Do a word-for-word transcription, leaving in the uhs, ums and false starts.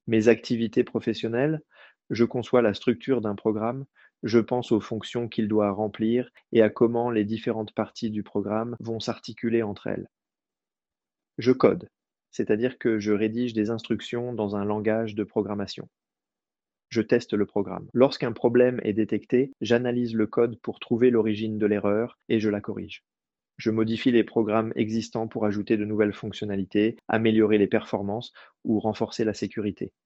Mes activités professionnelles, je conçois la structure d'un programme, je pense aux fonctions qu'il doit remplir et à comment les différentes parties du programme vont s'articuler entre elles. Je code, c'est-à-dire que je rédige des instructions dans un langage de programmation. Je teste le programme. Lorsqu'un problème est détecté, j'analyse le code pour trouver l'origine de l'erreur et je la corrige. Je modifie les programmes existants pour ajouter de nouvelles fonctionnalités, améliorer les performances ou renforcer la sécurité.